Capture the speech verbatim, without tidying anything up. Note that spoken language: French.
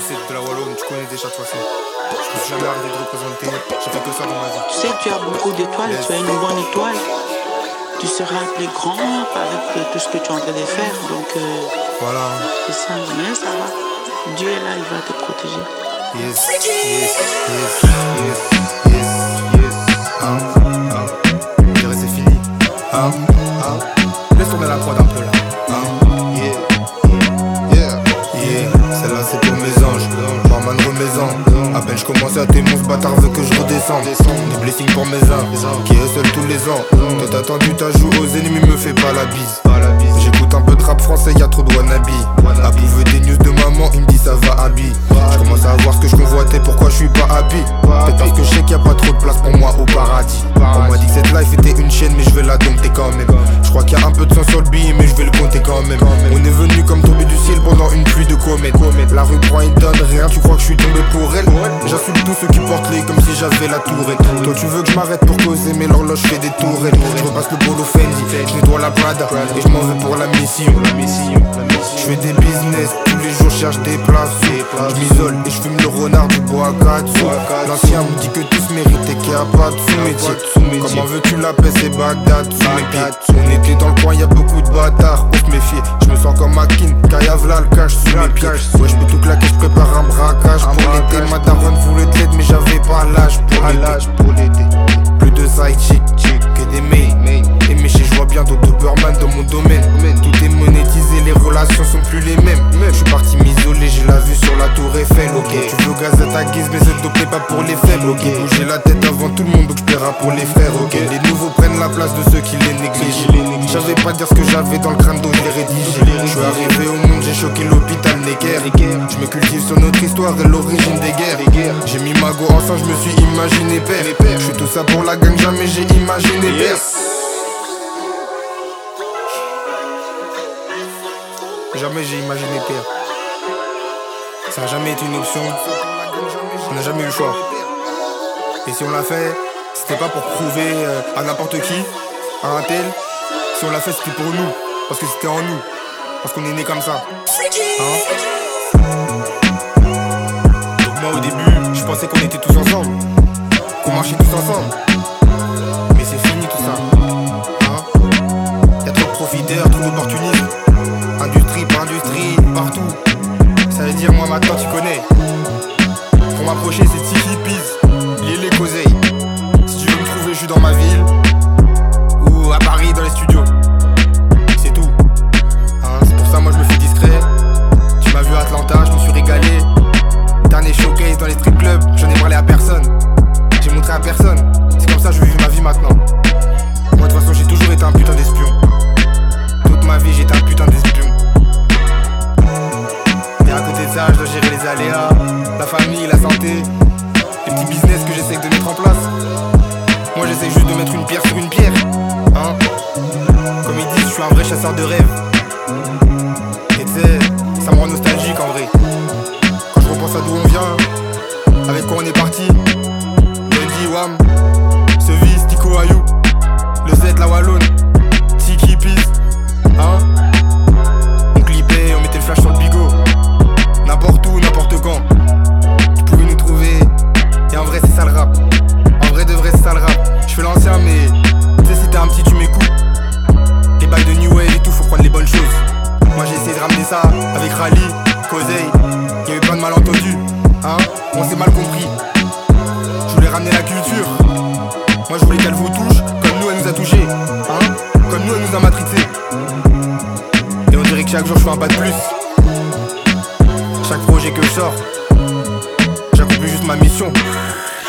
sept de la Wallonne, tu connais déjà de toute façon. Je me suis jamais arrêté de représenter, j'ai fait que ça dans ma vie. Tu sais, tu as beaucoup d'étoiles, yes. Tu as une bonne étoile. Tu seras appelé grand avec tout ce que tu es en train de faire. Donc, euh, voilà. C'est ça, mais ça va. Dieu est là, il va te protéger. Yes, yes, yes, yes, yes, yes. Hein, hein. Je dirais c'est fini. Hein, hein. Laisse tourner la prod un peu là. Hein, yeah, yeah, yeah. Celle-là c'est pour mes anges. Barman remaison. À peine je commence à t'aimer, ce bâtard veut que je redescende. Des blessings pour mes uns, qui est seul tous les ans. Toi t'as attendu, t'as joué aux ennemis, me fais pas la bise. J'écoute un peu de rap français, y'a trop de wannabe. Abou veut des news de maman, il me dit ça va habiller. Je commence à voir ce que je convoitais, pourquoi je suis pas happy. Peut-être parce que je sais qu'il y a pas trop de place pour moi au paradis. On m'a dit que cette life était une chaîne, mais je vais la dompter quand même. Je crois qu'il y a un peu de sang sur le billet, mais je vais le compter quand même. On est venu comme tomber du ciel pendant une pluie de comètes. La rue prend et donne rien, tu crois que je suis tombé pour elle. J'insulte tous ceux qui portent les comme si j'avais la tourette. Toi tu veux que je m'arrête pour causer, mais l'horloge fait des tourelles. Je repasse le bolo Fendi, je nettoie la Prada et je m'en vais pour la mission. Je fais des business, tous les jours je cherche des places. Je m'isole et je fume le renard du bois à quatre sous. L'ancien me dit que tous méritent et qu'il n'y a pas de sous-métier. Comment veux-tu la paix, c'est Bagdad sous mes pieds. On était dans le coin, y'a beaucoup de bâtards, faut se méfier. Je me sens comme Akin, Kayavla le cache sous mes pieds. Ouais je peux tout claquer, je prépare un braquage pour l'été. Ma daronne voulait de l'aide mais j'avais pas l'âge pour l'été. Plus de side chick que des mails. Et chez je vois bien d'autres Doberman dans mon domaine. Tout est monétisé, les relations sont plus les mêmes. Je suis parti m'isoler, j'ai la vue sur la tour Eiffel. Ok, tu veux gaz à ta guise, mais cette dope n'est pas pour les faibles. Ok, bouger la tête avant tout le monde, donc je paierai pour les frères. Ok, les nouveaux prennent la place de ceux qui les négligent. J'avais pas dire ce que j'avais dans le crâne, donc je l'ai rédigé. Je suis arrivé au monde, j'ai choqué l'hôpital Necker. Je me cultive sur notre histoire et l'origine des guerres. J'ai mis ma go en sang, je me suis imaginé père. Je suis tout ça pour la gang, jamais j'ai imaginé père. Jamais j'ai imaginé pire. Ça a jamais été une option. On n'a jamais eu le choix. Et si on l'a fait, c'était pas pour prouver euh, à n'importe qui, à un tel. Si on l'a fait, c'était pour nous. Parce que c'était en nous. Parce qu'on est né comme ça. Hein? Donc moi au début, je pensais qu'on était tous ensemble. Qu'on marchait tous ensemble. Mais c'est fini tout ça. Hein? Y'a trop de profiteurs, trop d'opportunistes. Industrie par industrie, partout. Ça veut dire moi maintenant tu connais. Pour m'approcher c'est six hippies, lier les causeilles. Si tu veux me trouver je suis dans ma ville. Ou à Paris dans les studios. C'est tout hein, c'est pour ça moi je me fais discret. Tu m'as vu à Atlanta, je me suis régalé. Dernier showcase dans les strip clubs, j'en ai parlé à personne. J'ai montré à personne. C'est comme ça que je vis ma vie maintenant. Moi de toute façon j'ai toujours été un putain d'espion. Toute ma vie j'étais un putain d'espion. Et à côté de ça je dois gérer les aléas, la famille, la santé, les petits business que j'essaie de mettre en place. Moi j'essaie juste de mettre une pierre sur une pierre hein. Comme ils disent je suis un vrai chasseur de rêves. Et tu sais, ça me rend nostalgique en vrai. Quand je repense à d'où on vient, avec quoi on est parti. Lundi, Wam, Sevis, Tico, Ayou, le Z, la Wallonne, Tiki, Peace hein. On clippait, on mettait le flash sur le bigot. N'importe où, n'importe quand. Tu pouvais nous trouver. Et en vrai c'est ça le rap. En vrai de vrai c'est ça le rap. Je fais l'ancien mais tu sais si t'es un petit tu m'écoutes. Les bails de New Wave et tout faut prendre les bonnes choses. Moi j'ai essayé de ramener ça avec Rally, Causeille. Y'a eu plein de malentendus hein. On s'est mal compris. Je voulais ramener la culture. Moi je voulais qu'elle vous touche comme nous elle nous a touché hein. Comme nous elle nous a matrixé. Et on dirait que chaque jour je fais un pas de plus. Chaque projet que je sors, j'accomplis juste ma mission.